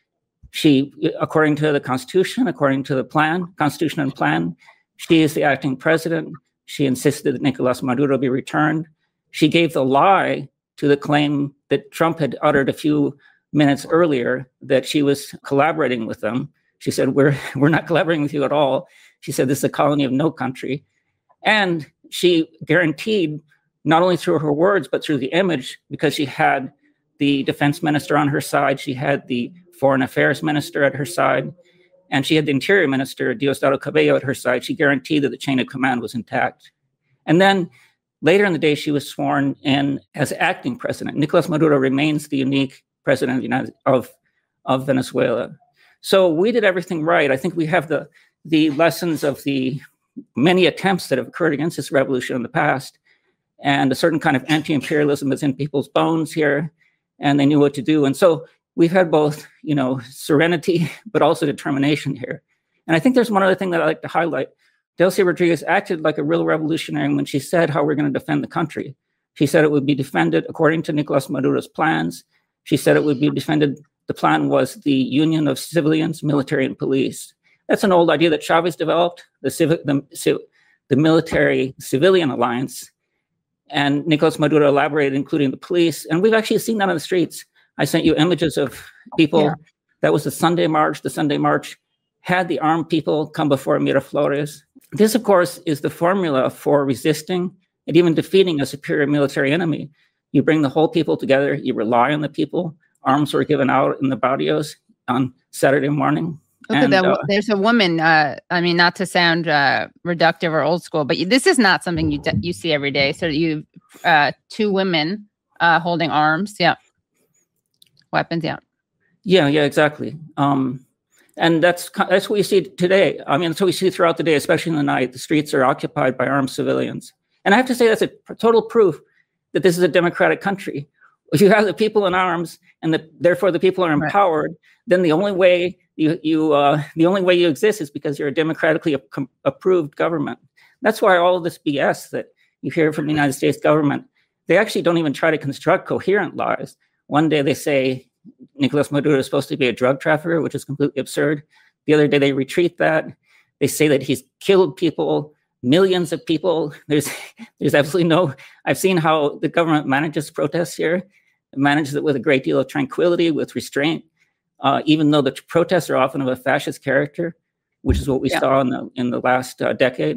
according to the Constitution, according to the plan, Constitution and plan, she is the acting president. She insisted that Nicolas Maduro be returned. She gave the lie to the claim that Trump had uttered a few minutes earlier that she was collaborating with them. She said, we're not collaborating with you at all. She said, this is a colony of no country. And she guaranteed, not only through her words, but through the image, because she had the defense minister on her side, she had the foreign affairs minister at her side, and she had the interior minister, Diosdado Cabello, at her side. She guaranteed that the chain of command was intact. And then later in the day, she was sworn in as acting president. Nicolas Maduro remains the unique president of Venezuela. So we did everything right. I think we have the lessons of the many attempts that have occurred against this revolution in the past, and a certain kind of anti-imperialism is in people's bones here, and they knew what to do. And so we've had both, serenity, but also determination here. And I think there's one other thing that I'd like to highlight. Delcy Rodriguez acted like a real revolutionary when she said how we're going to defend the country. She said it would be defended according to Nicolas Maduro's plans. She said it would be defended. The plan was the union of civilians, military, and police. That's an old idea that Chavez developed, the military-civilian alliance. And Nicolas Maduro elaborated, including the police. And we've actually seen that on the streets. I sent you images of people. Yeah. That was the Sunday march. The Sunday march had the armed people come before Miraflores. This, of course, is the formula for resisting and even defeating a superior military enemy. You bring the whole people together. You rely on the people. Arms were given out in the barrios on Saturday morning. Look at that. There's a woman, not to sound reductive or old school, but this is not something you see every day. So you 2 women holding arms. Yeah. Weapons. Yeah. Yeah, exactly. And that's what we see today. That's what we see throughout the day, especially in the night. The streets are occupied by armed civilians. And I have to say that's a total proof that this is a democratic country. If you have the people in arms and therefore the people are empowered, then the only way you exist is because you're a democratically approved government. That's why all of this BS that you hear from the United States government, they actually don't even try to construct coherent lies. One day they say Nicolas Maduro is supposed to be a drug trafficker, which is completely absurd. The other day they retreat that. They say that he's killed people, millions of people. There's absolutely no. I've seen how the government manages protests here. It manages it with a great deal of tranquility, with restraint, even though the protests are often of a fascist character, which is what we saw in the last decade.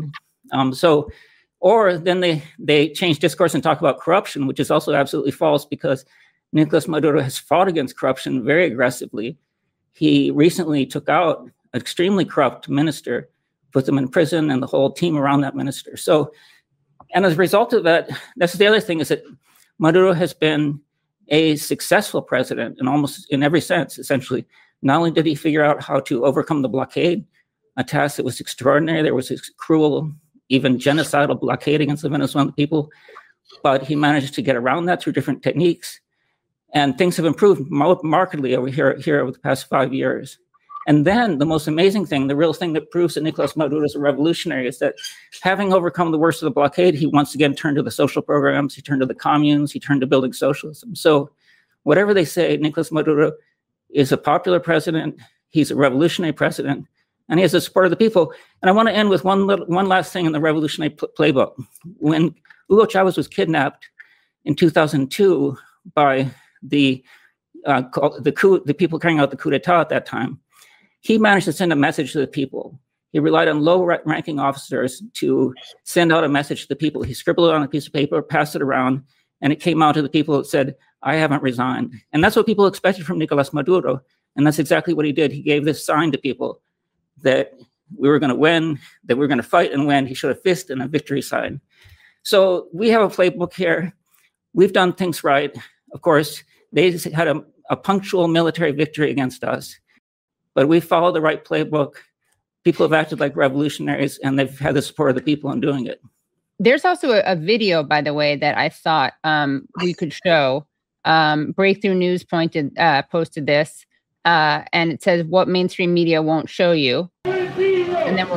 Or then they change discourse and talk about corruption, which is also absolutely false, because Nicolas Maduro has fought against corruption very aggressively. He recently took out an extremely corrupt minister, put them in prison, and the whole team around that minister. So, and as a result of that, that's the other thing, is that Maduro has been a successful president in every sense, essentially. Not only did he figure out how to overcome the blockade, a task that was extraordinary, there was this cruel, even genocidal blockade against the Venezuelan people, but he managed to get around that through different techniques. And things have improved markedly over here over the past 5 years. And then the most amazing thing, the real thing that proves that Nicolas Maduro is a revolutionary, is that having overcome the worst of the blockade, he once again turned to the social programs, he turned to the communes, he turned to building socialism. So whatever they say, Nicolas Maduro is a popular president, he's a revolutionary president, and he has the support of the people. And I want to end with one last thing in the revolutionary playbook. When Hugo Chavez was kidnapped in 2002 by the people carrying out the coup d'etat at that time, he managed to send a message to the people. He relied on low-ranking officers to send out a message to the people. He scribbled it on a piece of paper, passed it around, and it came out to the people that said, "I haven't resigned." And that's what people expected from Nicolas Maduro, and that's exactly what he did. He gave this sign to people that we were going to win, that we were going to fight and win. He showed a fist and a victory sign. So we have a playbook here. We've done things right. Of course, they had a punctual military victory against us, but we followed the right playbook. People have acted like revolutionaries, and they've had the support of the people in doing it. There's also a video, by the way, that I thought we could show. Breakthrough News posted this, and it says, "What mainstream media won't show you." And then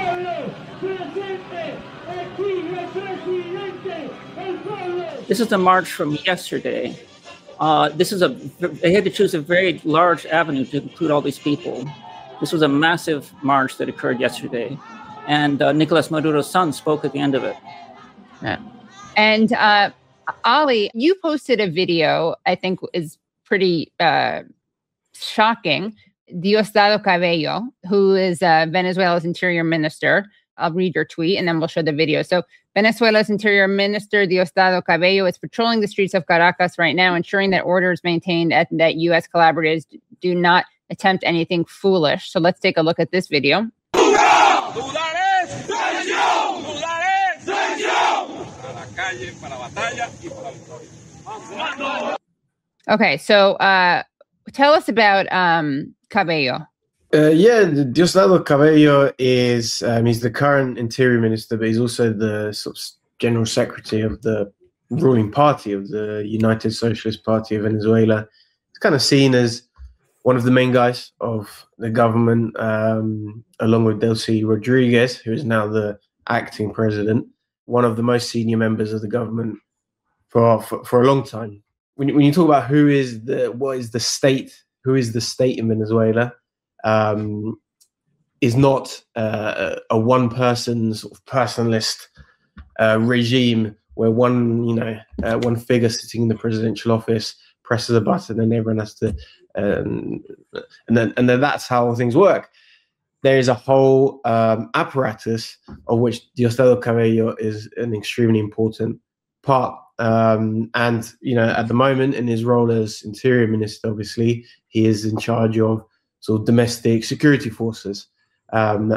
This is the march from yesterday. They had to choose a very large avenue to include all these people. This was a massive march that occurred yesterday. And Nicolas Maduro's son spoke at the end of it. Yeah. And Ali, you posted a video I think is pretty shocking. Diosdado Cabello, who is Venezuela's interior minister. I'll read your tweet and then we'll show the video. So Venezuela's Interior Minister Diosdado Cabello is patrolling the streets of Caracas right now, ensuring that order is maintained and that U.S. collaborators do not attempt anything foolish. So let's take a look at this video. Okay, so tell us about Cabello. Diosdado Cabello is he's the current interior minister, but he's also the sort of general secretary of the ruling party of the United Socialist Party of Venezuela. He's kind of seen as one of the main guys of the government, along with Delcy Rodriguez, who is now the acting president, one of the most senior members of the government for a long time. When you talk about who is the state in Venezuela, is not a one-person sort of personalist regime where one figure sitting in the presidential office presses a button and everyone has to, and then that's how things work. There is a whole apparatus of which Diosdado Cabello is an extremely important part. And at the moment, in his role as interior minister, obviously he is in charge of sort of domestic security forces, and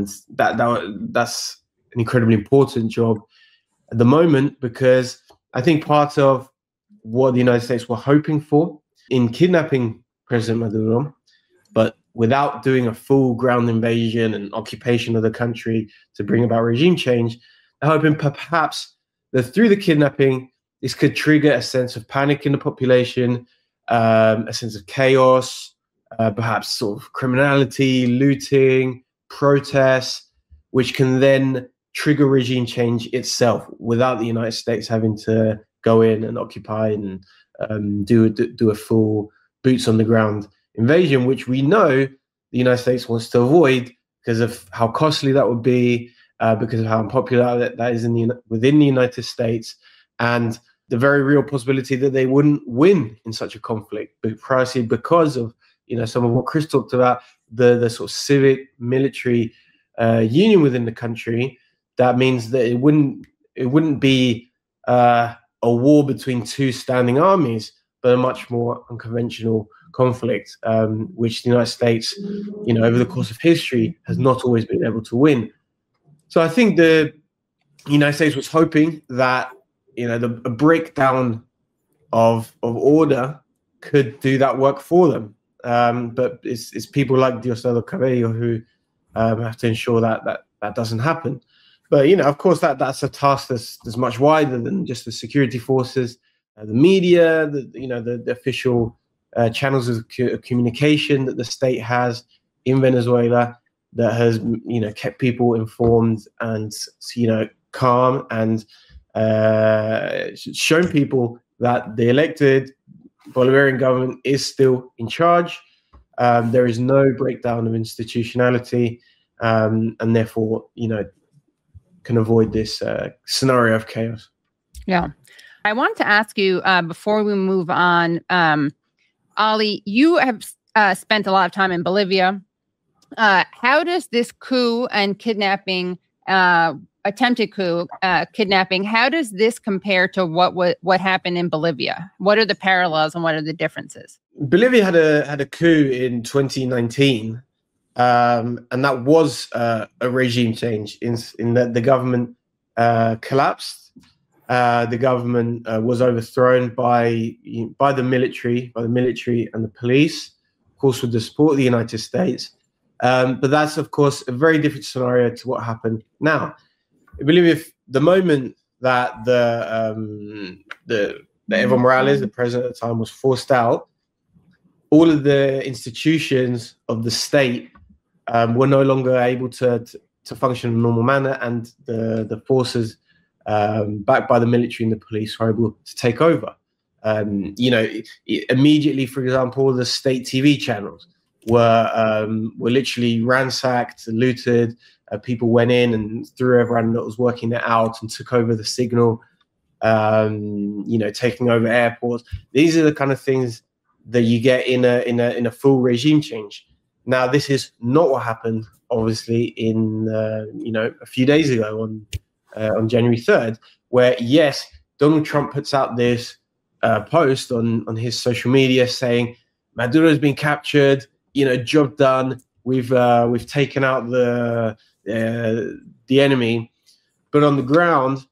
that's an incredibly important job at the moment, because I think part of what the United States were hoping for in kidnapping President Maduro, but without doing a full ground invasion and occupation of the country to bring about regime change, they're hoping perhaps that through the kidnapping, this could trigger a sense of panic in the population, a sense of chaos, perhaps sort of criminality, looting, protests, which can then trigger regime change itself without the United States having to go in and occupy and do a full boots on the ground invasion, which we know the United States wants to avoid because of how costly that would be, because of how unpopular that is within the United States, and the very real possibility that they wouldn't win in such a conflict, but precisely because of some of what Chris talked about, the sort of civic military union within the country. That means that it wouldn't be a war between two standing armies, but a much more unconventional conflict, which the United States, over the course of history, has not always been able to win. So I think the United States was hoping that a breakdown of order could do that work for them. But it's people like Diosdado Cabello who have to ensure that doesn't happen. But of course, that's a task that's much wider than just the security forces, the media, the official channels of communication that the state has in Venezuela that has kept people informed and calm and shown people that the elected Bolivarian government is still in charge. There is no breakdown of institutionality, and therefore, can avoid this scenario of chaos. Yeah. I wanted to ask you, before we move on, Ali, you have spent a lot of time in Bolivia. How does this coup and kidnapping, attempted coup, kidnapping, how does this compare to what happened in Bolivia? What are the parallels and what are the differences? Bolivia had a coup in 2019, and that was a regime change in that the government collapsed. The government was overthrown by the military and the police, of course, with the support of the United States. But that's, of course, a very different scenario to what happened now. I believe if the moment that the Evo Morales, the president at the time, was forced out, all of the institutions of the state were no longer able to function in a normal manner, and the forces backed by the military and the police were able to take over. Immediately, for example, the state TV channels were literally ransacked, looted. People went in and threw everyone that was working it out and took over the signal. Taking over airports. These are the kind of things that you get in a full regime change. Now, this is not what happened, obviously, in a few days ago on January 3rd, where yes, Donald Trump puts out this post on his social media saying Maduro's been captured, job done. We've taken out the enemy, but on the ground,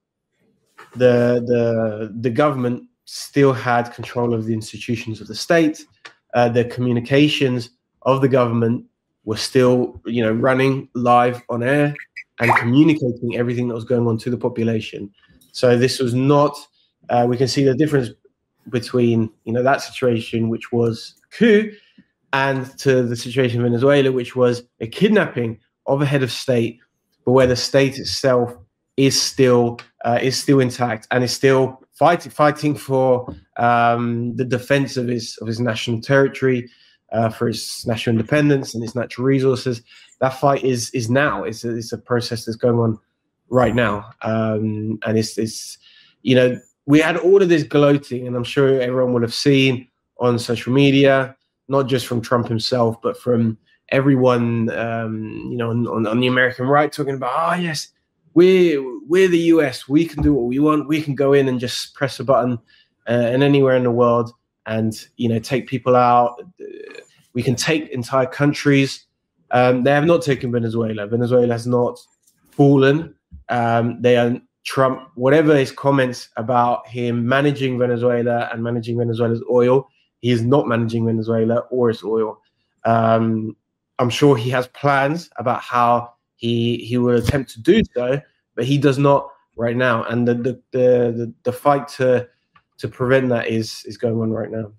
the government still had control of the institutions of the state. The communications of the government were still, running live on air and communicating everything that was going on to the population. So this was not. We can see the difference between that situation, which was a coup, and to the situation in Venezuela, which was a kidnapping of a head of state, but where the state itself is still intact and is still fighting for the defense of his national territory, for his national independence and his natural resources. That fight is now. It's a process that's going on right now, and it's we had all of this gloating, and I'm sure everyone would have seen on social media, not just from Trump himself, but from everyone, on the American right, talking about, yes, we're the US, we can do what we want, we can go in and just press a button and anywhere in the world and take people out. We can take entire countries. They have not taken Venezuela. Venezuela has not fallen. They are Trump, whatever his comments about him managing Venezuela and managing Venezuela's oil, he is not managing Venezuela or its oil. I'm sure he has plans about how he will attempt to do so, but he does not right now. And the fight to prevent that is going on right now.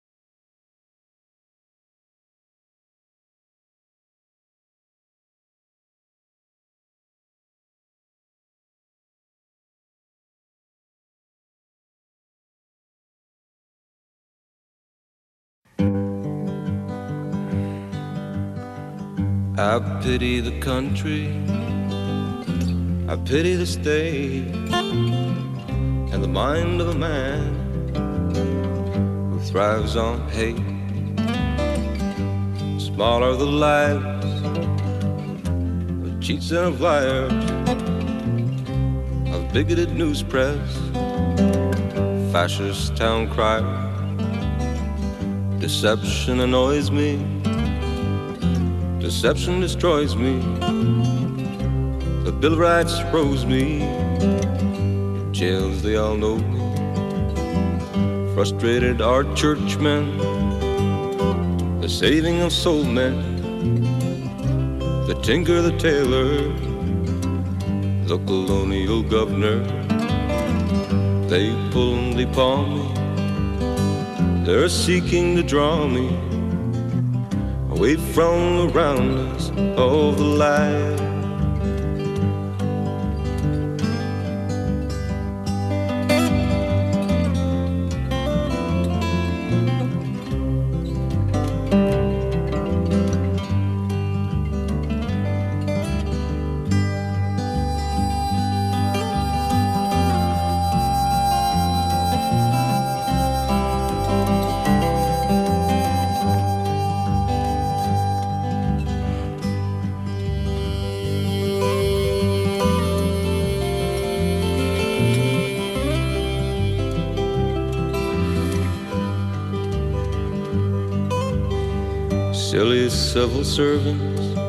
I pity the country, I pity the state, and the mind of a man who thrives on hate. Small are the lives of cheats and of liars, of bigoted news press, fascist town crier. Deception annoys me, deception destroys me. The Bill of Rights froze me. Jails, they all know me. Frustrated are churchmen, the saving of soul men, the tinker, the tailor, the colonial governor. They pull and they paw me. They're seeking to draw me away from the roundness of the light. Silly civil servants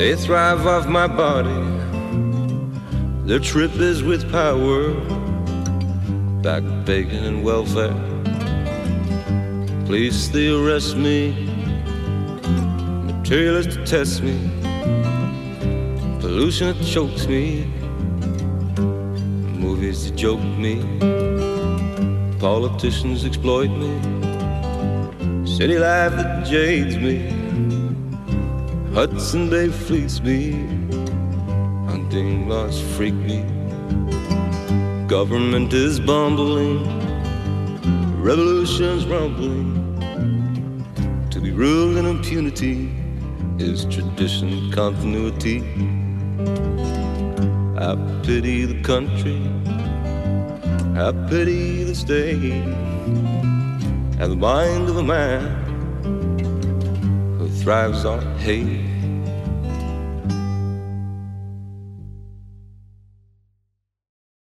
They thrive off my body. Their trip is with power, back bacon and welfare. Police, they arrest me. Materialists to test me. Pollution that chokes me. Movies that joke me. Politicians exploit me. City life that jades me. Hudson Bay fleets me. Hunting laws freak me. Government is bumbling. Revolution's rumbling. To be ruled in impunity is tradition, continuity. I pity the country, I pity the state, and the mind of a man who thrives on hate.